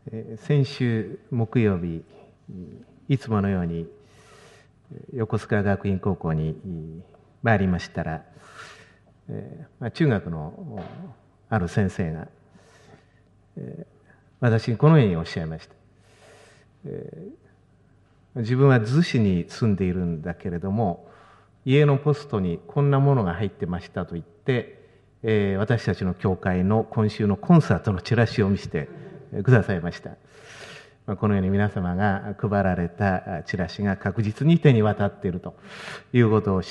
先週木曜日、いつものように横須賀学院高校に参りましたら、中学のある先生が、私にこのようにおっしゃいました。自分は逗子に住んでいるんだけれども、家のポストにこんなものが入ってましたと言って、私たちの教会の今週のコンサートのチラシを見せてくださいました。このように皆様が配られたチラシが確実に手に渡っているということを知って、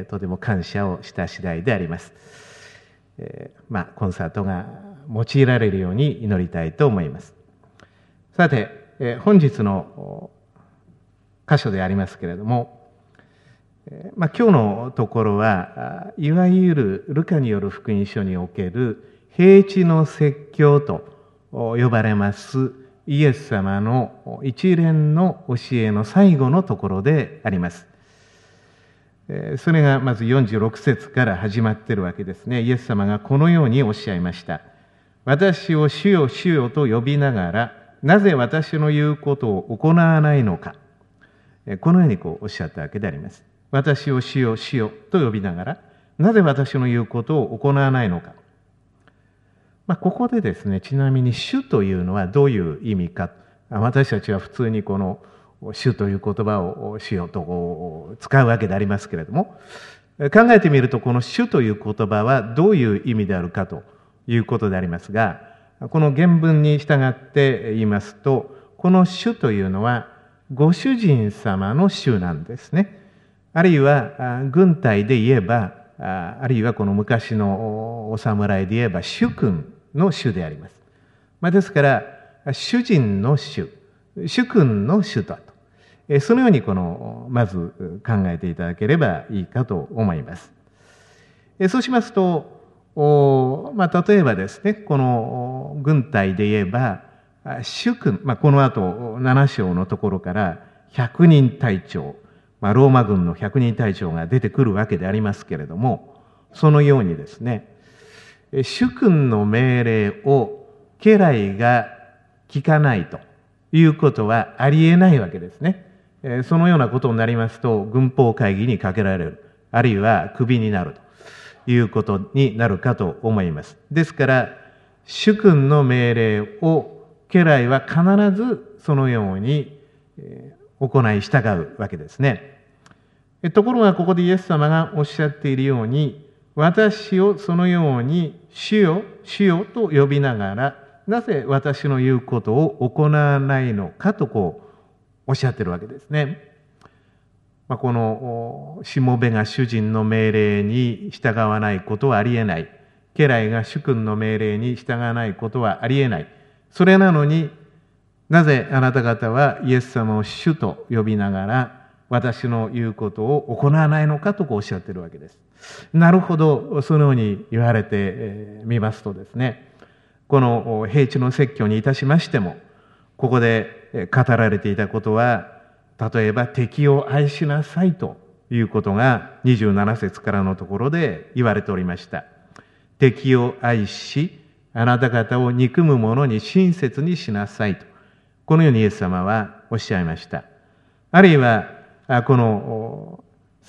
とても感謝をした次第であります。コンサートが用いられるように祈りたいと思います。さて、本日の箇所でありますけれども、今日のところはいわゆるルカによる福音書における平地の説教と呼ばれますイエス様の一連の教えの最後のところであります。それがまず46節から始まっているわけですね。イエス様がこのようにおっしゃいました。私を主よ主よと呼びながら、なぜ私の言うことを行わないのか。このようにおっしゃったわけであります。私を主よ主よと呼びながら、なぜ私の言うことを行わないのか。ここでですね、ちなみに主というのはどういう意味か。私たちは普通にこの主という言葉を主よと使うわけでありますけれども、考えてみるとこの主という言葉はどういう意味であるかということでありますが、この原文に従って言いますと、この主というのはご主人様の主なんですね。あるいは軍隊で言えば、あるいはこの昔のお侍で言えば主君の主であります。ですから主人の主、主君の主だと、そのようにまず考えていただければいいかと思います。そうしますと、例えばですね、この軍隊で言えば主君、この後7章のところから100人隊長、ローマ軍の100人隊長が出てくるわけでありますけれども、そのようにですね、主君の命令を家来が聞かないということはありえないわけですね。そのようなことになりますと、軍法会議にかけられる、あるいはクビになるということになるかと思います。ですから、主君の命令を家来は必ずそのように行い従うわけですね。ところがここでイエス様がおっしゃっているように、私をそのように主よ主よと呼びながら、なぜ私の言うことを行わないのかとおっしゃっているわけですね。このしもべが主人の命令に従わないことはありえない。家来が主君の命令に従わないことはありえない。それなのに、なぜあなた方はイエス様を主と呼びながら私の言うことを行わないのかとおっしゃっているわけです。なるほど、そのように言われてみますとですね、この平地の説教にいたしましても、ここで語られていたことは、例えば敵を愛しなさいということが27節からのところで言われておりました。敵を愛し、あなた方を憎む者に親切にしなさいと。このようにイエス様はおっしゃいました。あるいは、この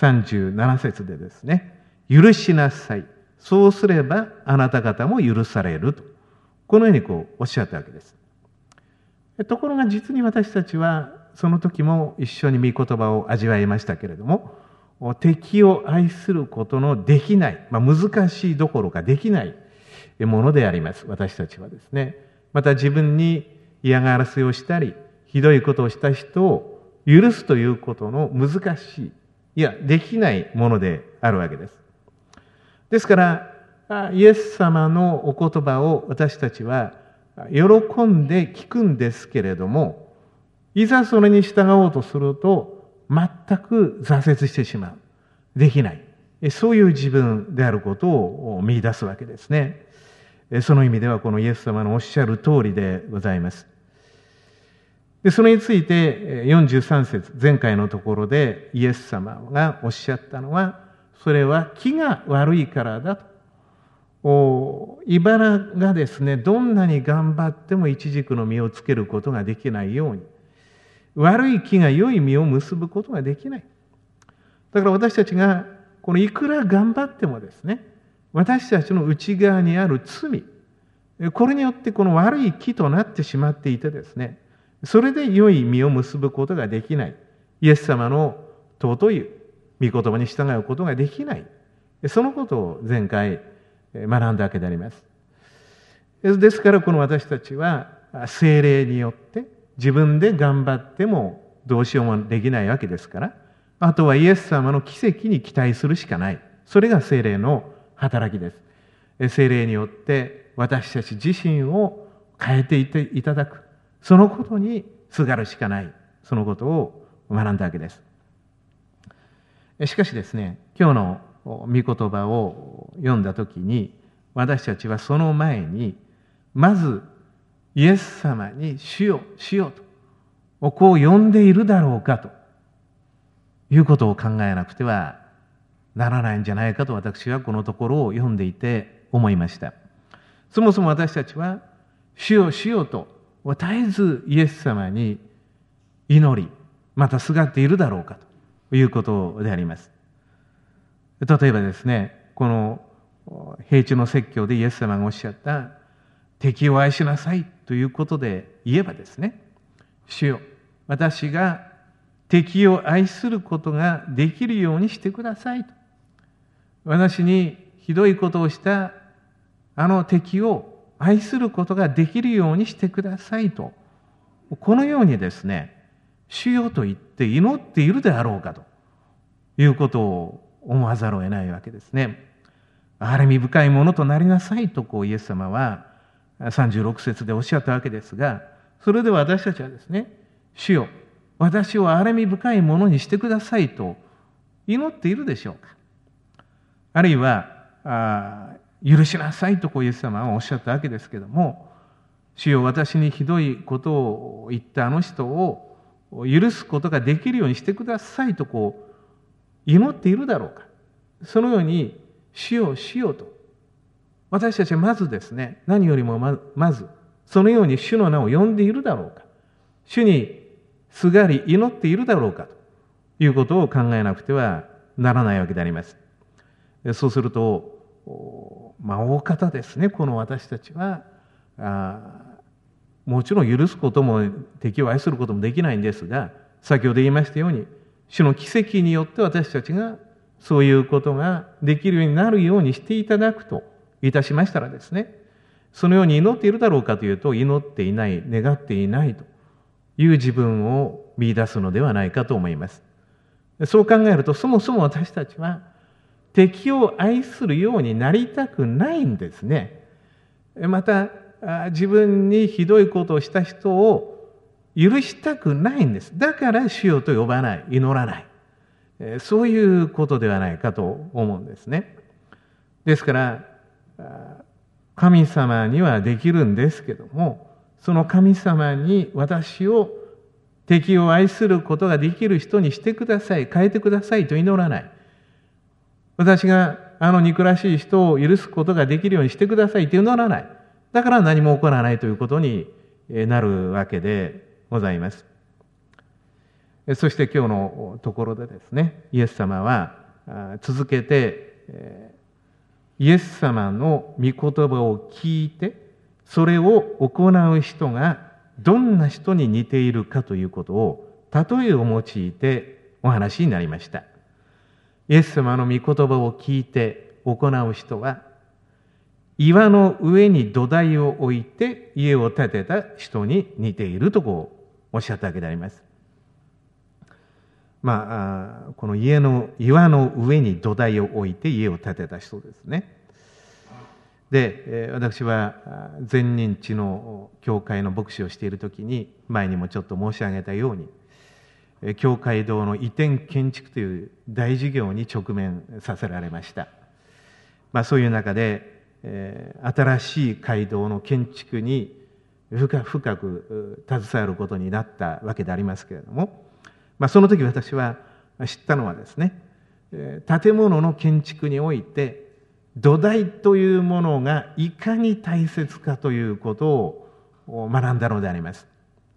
37節でですね、許しなさい。そうすればあなた方も許されると。このようにおっしゃったわけです。ところが実に私たちはその時も一緒に御言葉を味わいましたけれども、敵を愛することのできない、難しいどころかできないものであります。私たちはですね。また自分に嫌がらせをしたり、ひどいことをした人を許すということの難しい、いや、できないものであるわけです。ですから、イエス様のお言葉を私たちは喜んで聞くんですけれども、いざそれに従おうとすると、全く挫折してしまう。できない。そういう自分であることを見出すわけですね。その意味ではこのイエス様のおっしゃる通りでございます。で、それについて43節、前回のところでイエス様がおっしゃったのは、それは気が悪いからだ茨がですね、どんなに頑張ってもイチジクの実をつけることができないように、悪い木が良い実を結ぶことができない。だから私たちがいくら頑張ってもですね、私たちの内側にある罪、これによって悪い木となってしまっていてですね、それで良い実を結ぶことができない。イエス様の尊い御言葉に従うことができない。そのことを前回学んだわけであります。ですから私たちは聖霊によって自分で頑張ってもどうしようもできないわけですから、あとはイエス様の奇跡に期待するしかない。それが聖霊の働きです。聖霊によって私たち自身を変えていただく。そのことにすがるしかない。そのことを学んだわけです。しかしですね、今日の御言葉を読んだときに、私たちはその前に、まずイエス様に主よ、主よと、こう呼んでいるだろうかということを考えなくてはならないんじゃないかと私はこのところを読んでいて思いました。そもそも私たちは、主よ、主よと絶えずイエス様に祈り、またすがっているだろうかということであります。例えばですね、この平地の説教でイエス様がおっしゃった敵を愛しなさいということで言えばですね、主よ、私が敵を愛することができるようにしてくださいと。私にひどいことをしたあの敵を愛することができるようにしてくださいと。このようにですね、主よと言って祈っているであろうかということを思わざるを得ないわけですね。憐れみ深いものとなりなさいとイエス様は36節でおっしゃったわけですが、それで私たちはですね、主よ、私を憐れみ深いものにしてくださいと祈っているでしょうか。あるいは許しなさいとイエス様はおっしゃったわけですけども、主よ、私にひどいことを言ったあの人を許すことができるようにしてくださいと祈っているだろうか。そのように主よ、主よと私たちはまずですね、何よりもまずそのように主の名を呼んでいるだろうか、主にすがり祈っているだろうかということを考えなくてはならないわけであります。そうすると大方ですね、この私たちはもちろん許すことも敵を愛することもできないんですが、先ほど言いましたように、主の奇跡によって私たちがそういうことができるようになるようにしていただくといたしましたらですね、そのように祈っているだろうかというと、祈っていない、願っていないという自分を見出すのではないかと思います。そう考えると、そもそも私たちは敵を愛するようになりたくないんですね。また自分にひどいことをした人を許したくないんです。だから主よと呼ばない、祈らない、そういうことではないかと思うんですね。ですから神様にはできるんですけども、その神様に私を敵を愛することができる人にしてください、変えてくださいと祈らない。私があの憎らしい人を許すことができるようにしてくださいと祈らない。だから何も起こらないということになるわけでございます。そして今日のところでですね、イエス様は続けてイエス様の御言葉を聞いてそれを行う人がどんな人に似ているかということを例えを用いてお話になりました。イエス様の御言葉を聞いて行う人は、岩の上に土台を置いて家を建てた人に似ているとおっしゃったわけであります。この岩の上に土台を置いて家を建てた人ですね。で、私は前任地の教会の牧師をしているときに、前にもちょっと申し上げたように、教会堂の移転建築という大事業に直面させられました。そういう中で、新しい街道の建築に深く携わることになったわけでありますけれども、その時私は知ったのはですね、建物の建築において土台というものがいかに大切かということを学んだのであります。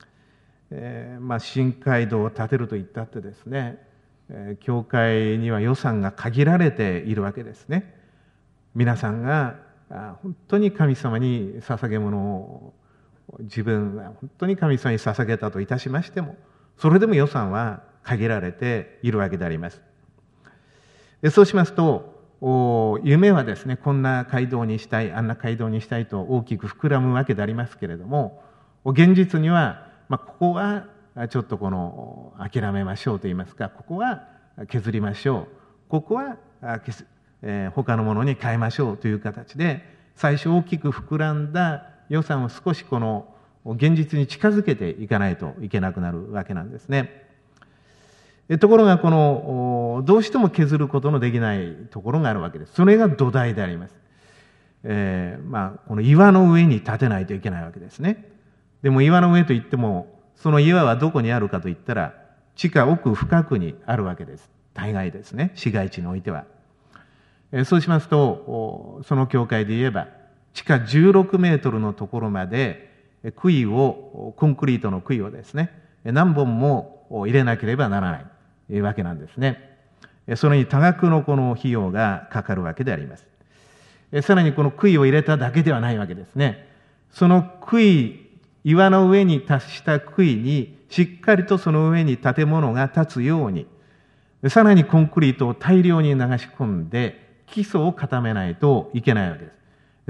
新街道を建てると言ったってですね、教会には予算が限られているわけですね。皆さんが本当に神様に捧げ物を自分が本当に神様に捧げたといたしましても、それでも予算は限られているわけであります。そうしますと、夢はですね、こんな街道にしたい、あんな街道にしたいと大きく膨らむわけでありますけれども、現実には、ここはちょっと諦めましょうと言いますか、ここは削りましょう、ここは他のものに変えましょうという形で、最初大きく膨らんだ予算を少し現実に近づけていかないといけなくなるわけなんですね。ところがどうしても削ることのできないところがあるわけです。それが土台であります。この岩の上に建てないといけないわけですね。でも岩の上といっても、その岩はどこにあるかといったら、地下奥深くにあるわけです。大概ですね、市街地においては。そうしますと、その教会で言えば、地下16メートルのところまでコンクリートの杭をですね、何本も入れなければならないわけなんですね。それに多額の費用がかかるわけであります。さらにこの杭を入れただけではないわけですね。その岩の上に達した杭にしっかりとその上に建物が建つように、さらにコンクリートを大量に流し込んで基礎を固めないといけないわけです。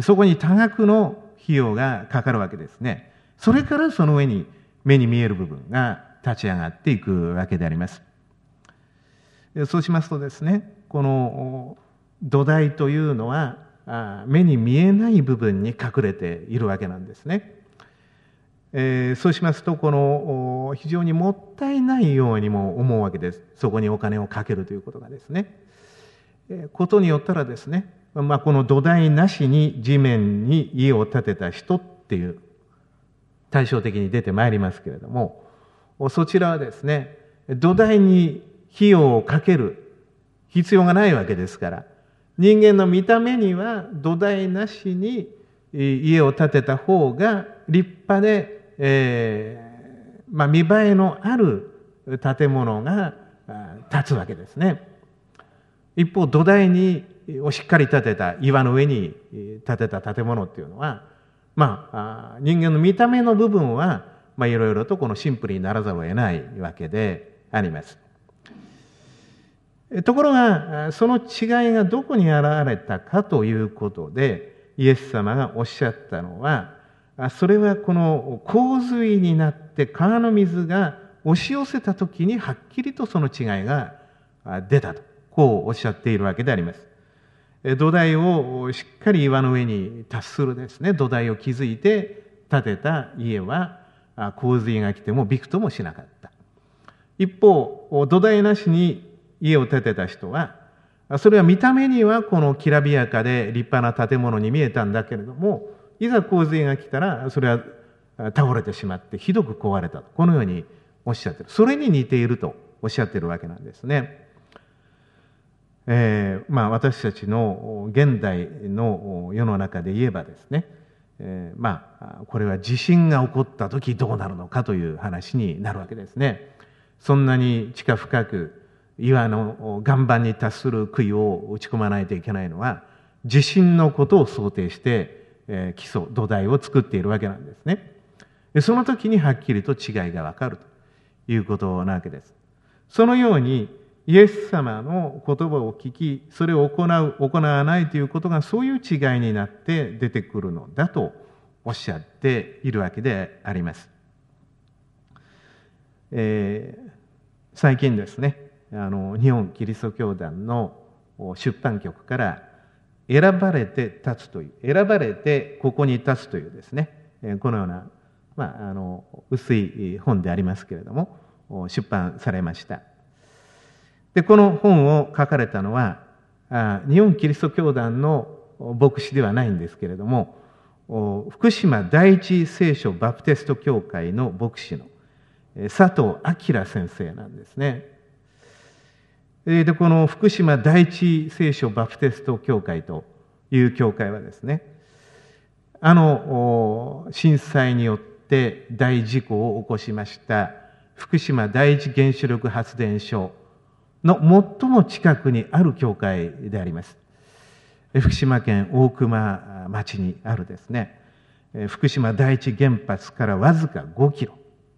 そこに多額の費用がかかるわけですね。それからその上に目に見える部分が立ち上がっていくわけであります。そうしますとですね、この土台というのは目に見えない部分に隠れているわけなんですね。そうしますと非常にもったいないようにも思うわけです。そこにお金をかけるということがですね。ことによったらですね、この土台なしに地面に家を建てた人っていう対照的に出てまいりますけれども、そちらはですね、土台に費用をかける必要がないわけですから、人間の見た目には土台なしに家を建てた方が立派で、見栄えのある建物が建つわけですね。一方、土台をしっかり建てた岩の上に建てた建物っていうのは、人間の見た目の部分はいろいろとシンプルにならざるを得ないわけであります。ところが、その違いがどこに現れたかということで、イエス様がおっしゃったのは、それはこの洪水になって川の水が押し寄せた時にはっきりとその違いが出たと、こうおっしゃっているわけであります。土台をしっかり岩の上に達するですね、土台を築いて建てた家は洪水が来てもびくともしなかった。一方、土台なしに家を建てた人は、それは見た目にはきらびやかで立派な建物に見えたんだけれども、いざ洪水が来たらそれは倒れてしまってひどく壊れたと、このようにおっしゃっている。それに似ているとおっしゃっているわけなんですね。私たちの現代の世の中で言えばですね、これは地震が起こった時どうなるのかという話になるわけですね。そんなに地下深く岩の岩盤に達する杭を打ち込まないといけないのは、地震のことを想定して基礎土台を作っているわけなんですね。その時にはっきりと違いがわかるということなわけです。そのようにイエス様の言葉を聞き、それを行わないということがそういう違いになって出てくるのだとおっしゃっているわけであります。最近ですね、日本キリスト教団の出版局から選ばれて立つという、選ばれてここに立つというですね、このような、薄い本でありますけれども、出版されました。で、この本を書かれたのは、日本キリスト教団の牧師ではないんですけれども、福島第一聖書バプテスト教会の牧師の佐藤明先生なんですね。で、この福島第一聖書バプテスト教会という教会はですね、震災によって大事故を起こしました福島第一原子力発電所の最も近くにある教会であります。福島県大熊町にあるですね、福島第一原発からわずか5キロ。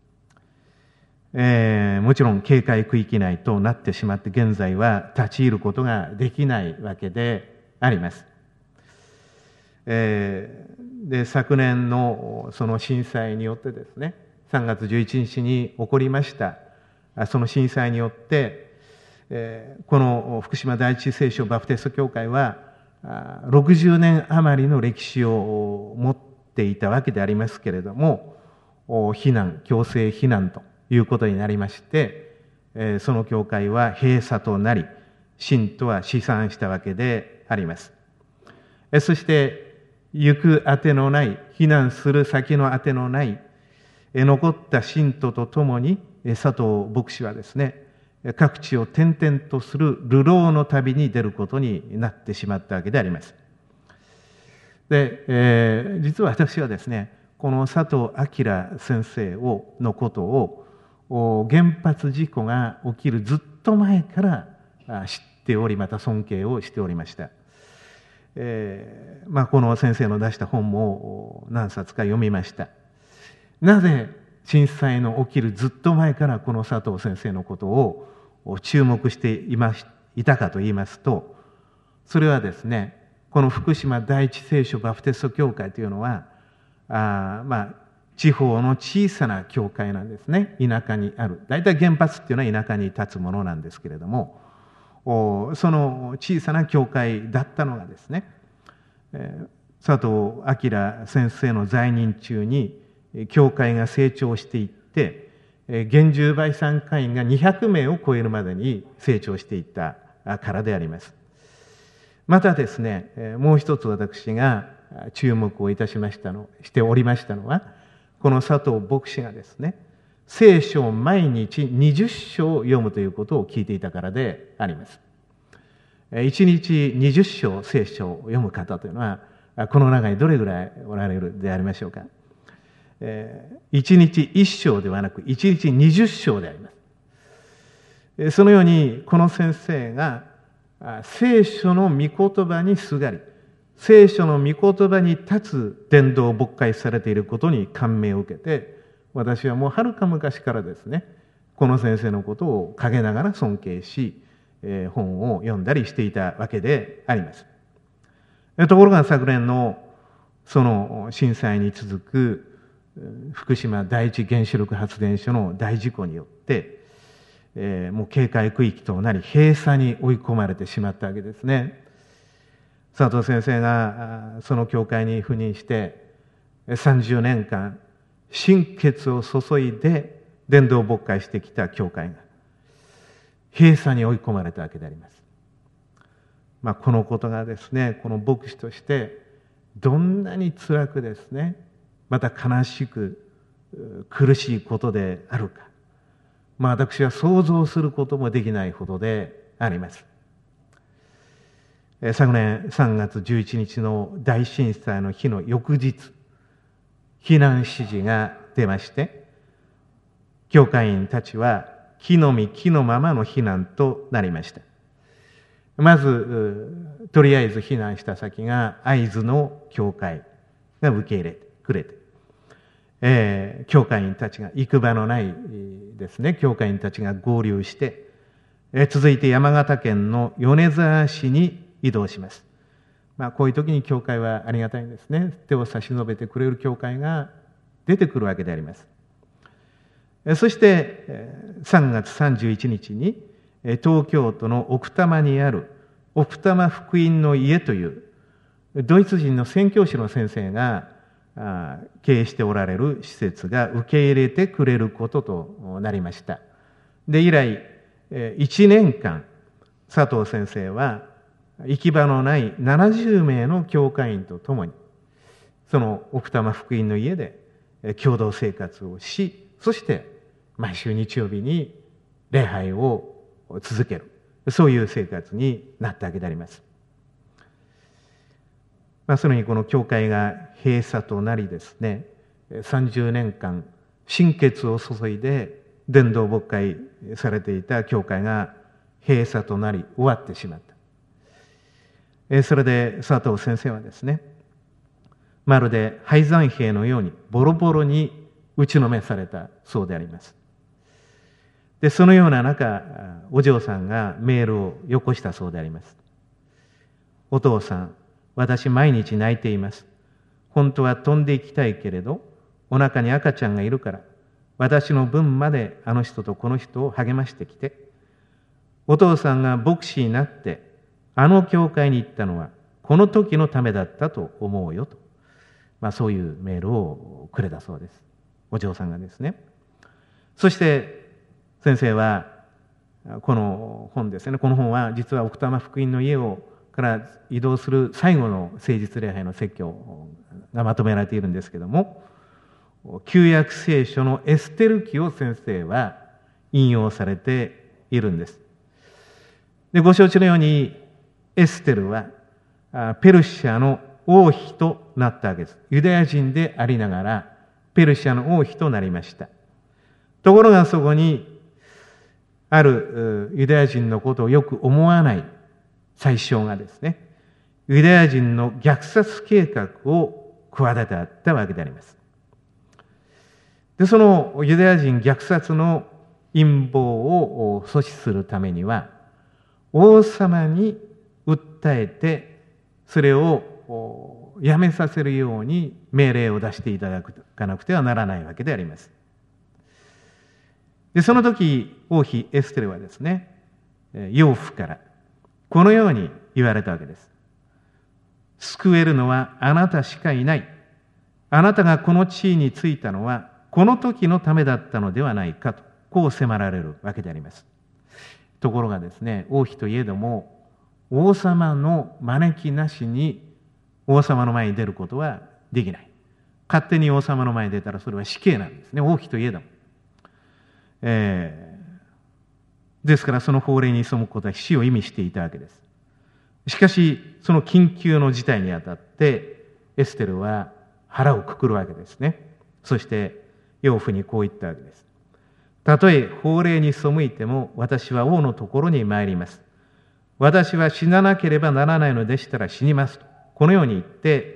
もちろん警戒区域内となってしまって現在は立ち入ることができないわけであります。で昨年のその震災によってですね、3月11日に起こりましたその震災によって、この福島第一聖書バプテスト教会は60年余りの歴史を持っていたわけでありますけれども、強制避難ということになりまして、その教会は閉鎖となり、信徒は死散したわけであります。そして行くあてのない、避難する先のあてのない、残った信徒とともに佐藤牧師はですね、各地を転々とする流浪の旅に出ることになってしまったわけであります。で、実は私はですね、この佐藤明先生のことを原発事故が起きるずっと前から知っており、また尊敬をしておりました。この先生の出した本も何冊か読みました。なぜ震災の起きるずっと前からこの佐藤先生のことを注目していたかと言いますと、それはですね、この福島第一聖書バプテスト教会というのは地方の小さな教会なんですね。田舎にある。大体原発っていうのは田舎に立つものなんですけれども、その小さな教会だったのがですね、佐藤明先生の在任中に教会が成長していって、現住売産会員が200名を超えるまでに成長していったからであります。またですね、もう一つ私が注目をしておりましたのは、この佐藤牧師がですね、聖書を毎日20章を読むということを聞いていたからであります。1日20章聖書を読む方というのは、この中にどれぐらいおられるでありましょうか。1日1章ではなく、1日20章であります。そのように、この先生が聖書の御言葉にすがり、聖書の御言葉に立つ伝道を牧会されていることに感銘を受けて、私はもうはるか昔からですね、この先生のことを陰ながら尊敬し、本を読んだりしていたわけであります。ところが昨年のその震災に続く福島第一原子力発電所の大事故によって、もう警戒区域となり閉鎖に追い込まれてしまったわけですね。佐藤先生がその教会に赴任して30年間心血を注いで伝道牧会してきた教会が閉鎖に追い込まれたわけであります。このことがですね、この牧師としてどんなに辛くですね、また悲しく苦しいことであるか、私は想像することもできないほどであります。昨年3月11日の大震災の日の翌日、避難指示が出まして、教会員たちは着の身着のままの避難となりました。まず、とりあえず避難した先が会津の教会が受け入れてくれて、教会員たちが行く場のないですね、教会員たちが合流して、続いて山形県の米沢市に移動します。こういう時に教会はありがたいんですね。手を差し伸べてくれる教会が出てくるわけであります。そして3月31日に東京都の奥多摩にある奥多摩福音の家というドイツ人の宣教師の先生が経営しておられる施設が受け入れてくれることとなりました。で、以来1年間佐藤先生は行き場のない70名の教会員と共にその奥多摩福音の家で共同生活をし、そして毎週日曜日に礼拝を続ける、そういう生活になったわけであります。 そのようにこの教会が閉鎖となりですね、30年間心血を注いで伝道牧会されていた教会が閉鎖となり終わってしまった。それで佐藤先生はですね、まるで敗残兵のようにボロボロに打ちのめされたそうであります。で、そのような中、お嬢さんがメールをよこしたそうであります。お父さん、私毎日泣いています。本当は飛んでいきたいけれど、お腹に赤ちゃんがいるから、私の分まであの人とこの人を励ましてきて、お父さんが牧師になって、あの教会に行ったのは、この時のためだったと思うよと。そういうメールをくれたそうです。お嬢さんがですね。そして、先生は、この本ですね。この本は、実は奥多摩福音の家から移動する最後の誠実礼拝の説教がまとめられているんですけども、旧約聖書のエステル記を先生は引用されているんです。で、ご承知のように、エステルはペルシャの王妃となったわけです。ユダヤ人でありながら、ペルシャの王妃となりました。ところがそこに、あるユダヤ人のことをよく思わない宰相がですね、ユダヤ人の虐殺計画を企てたわけであります。で、そのユダヤ人虐殺の陰謀を阻止するためには、王様に訴えて、それをやめさせるように命令を出していただかなくてはならないわけであります。で、その時、王妃エステルはですね、養父からこのように言われたわけです。救えるのはあなたしかいない。あなたがこの地位についたのは、この時のためだったのではないかと、こう迫られるわけであります。ところがですね、王妃といえども、王様の招きなしに王様の前に出ることはできない。勝手に王様の前に出たらそれは死刑なんですね、王妃といえども。ですからその法令に背くことは死を意味していたわけです。しかし、その緊急の事態にあたって、エステルは腹をくくるわけですね。そして、養父にこう言ったわけです。たとえ法令に背いても、私は王のところに参ります。私は死ななければならないのでしたら死にますと。このように言って、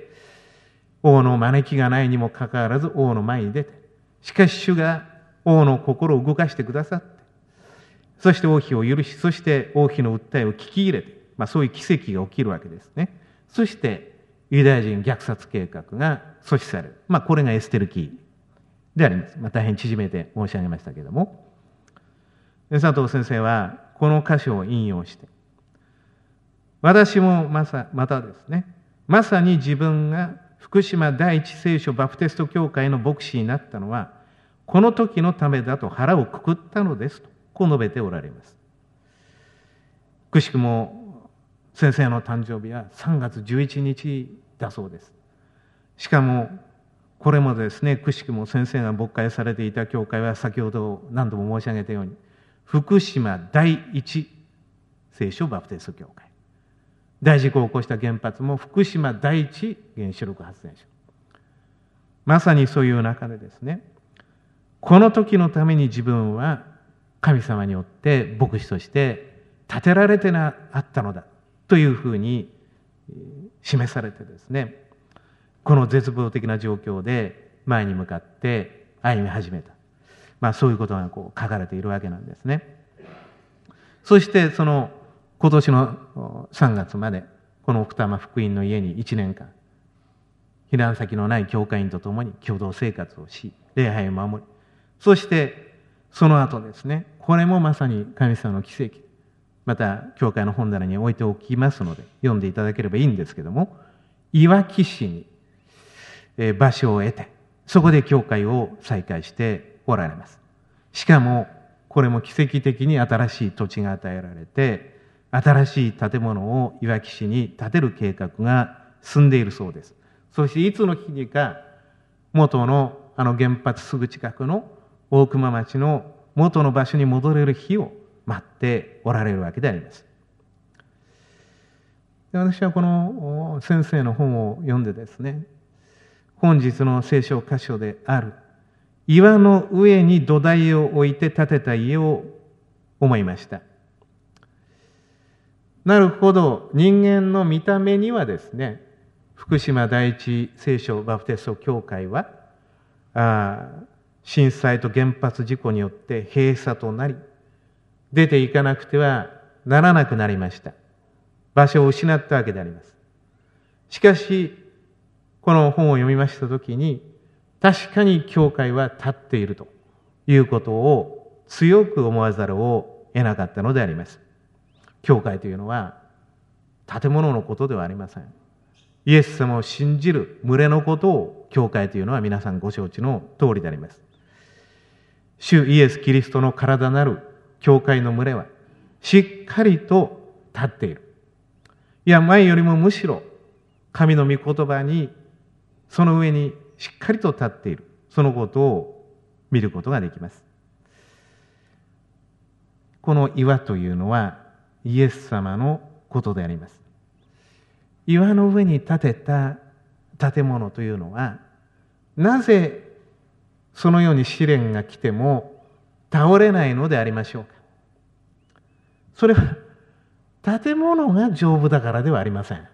王の招きがないにもかかわらず王の前に出て、しかし主が王の心を動かしてくださって、そして王妃を許し、そして王妃の訴えを聞き入れて、そういう奇跡が起きるわけですね。そして、ユダヤ人虐殺計画が阻止される。これがエステル記であります。大変縮めて申し上げましたけれども、佐藤先生はこの箇所を引用して、私もまたですね、まさに自分が福島第一聖書バプテスト教会の牧師になったのは、この時のためだと腹をくくったのですと、こう述べておられます。くしくも先生の誕生日は3月11日だそうです。しかも、これもですね、くしくも先生が牧会されていた教会は先ほど何度も申し上げたように、福島第一聖書バプテスト教会。大事故を起こした原発も福島第一原子力発電所。まさにそういう中でですね、この時のために自分は神様によって牧師として立てられてあったのだというふうに示されてですね、この絶望的な状況で前に向かって歩み始めた。そういうことが書かれているわけなんですね。そしてその今年の3月までこの奥多摩福音の家に1年間避難先のない教会員と共に共同生活をし、礼拝を守り、そしてその後ですね、これもまさに神様の奇跡、また教会の本棚に置いておきますので読んでいただければいいんですけども、いわき市に場所を得て、そこで教会を再開しておられます。しかもこれも奇跡的に新しい土地が与えられて、新しい建物をいわき市に建てる計画が進んでいるそうです。そしていつの日にか元の原発すぐ近くの大熊町の元の場所に戻れる日を待っておられるわけであります。 私はこの先生の本を読んでですね、本日の聖書箇所である岩の上に土台を置いて建てた家を思いました。なるほど、人間の見た目にはですね、福島第一聖書バプテスト教会は震災と原発事故によって閉鎖となり、出ていかなくてはならなくなりました。場所を失ったわけであります。しかし、この本を読みましたときに、確かに教会は立っているということを強く思わざるを得なかったのであります。教会というのは建物のことではありません。イエス様を信じる群れのことを教会というのは皆さんご承知の通りであります。主イエス・キリストの体なる教会の群れはしっかりと立っている。いや、前よりもむしろ神の御言葉にその上にしっかりと立っている。そのことを見ることができます。この岩というのはイエス様のことであります。岩の上に建てた建物というのは、なぜそのように試練が来ても倒れないのでありましょうか。それは建物が丈夫だからではありません。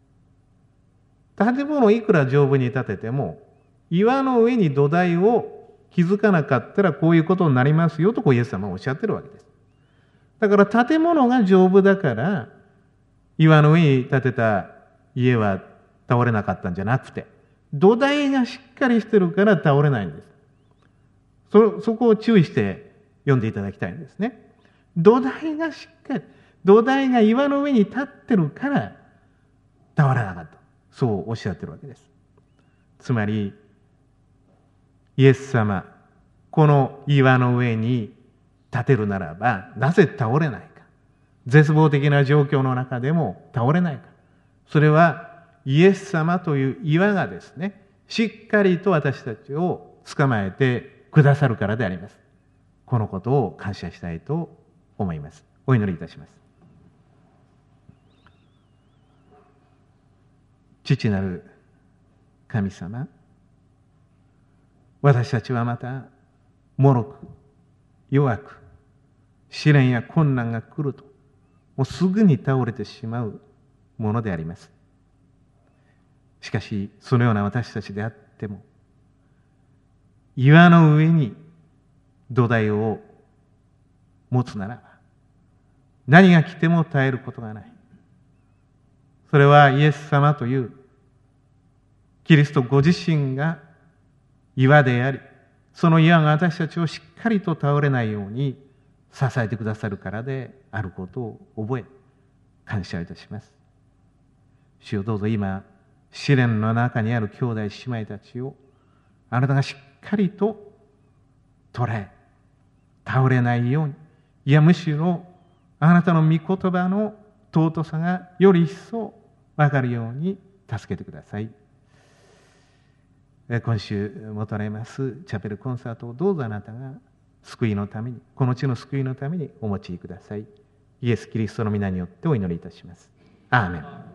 建物をいくら丈夫に建てても、岩の上に土台を築かなかったらこういうことになりますよとイエス様はおっしゃってるわけです。だから建物が丈夫だから岩の上に建てた家は倒れなかったんじゃなくて、土台がしっかりしてるから倒れないんです。そこを注意して読んでいただきたいんですね。土台がしっかり、土台が岩の上に立ってるから倒れなかった。そうおっしゃってるわけです。つまり、イエス様、この岩の上に立てるならば、なぜ倒れないか。絶望的な状況の中でも倒れないか。それはイエス様という岩がですね、しっかりと私たちを捕まえてくださるからであります。このことを感謝したいと思います。お祈りいたします。父なる神様、私たちはまた脆く弱く試練や困難が来るともうすぐに倒れてしまうものであります。しかしそのような私たちであっても、岩の上に土台を持つならば何が来ても耐えることがない。それはイエス様というキリストご自身が岩であり、その岩が私たちをしっかりと倒れないように支えてくださるからであることを覚え、感謝いたします。主よ、どうぞ今試練の中にある兄弟姉妹たちをあなたがしっかりと捉え、倒れないように、いやむしろあなたの御言葉の尊さがより一層分かるように助けてください。今週持たれますチャペルコンサートをどうぞあなたが救いのために、この地の救いのためにお持ちください。イエス・キリストの皆によってお祈りいたします。アーメン。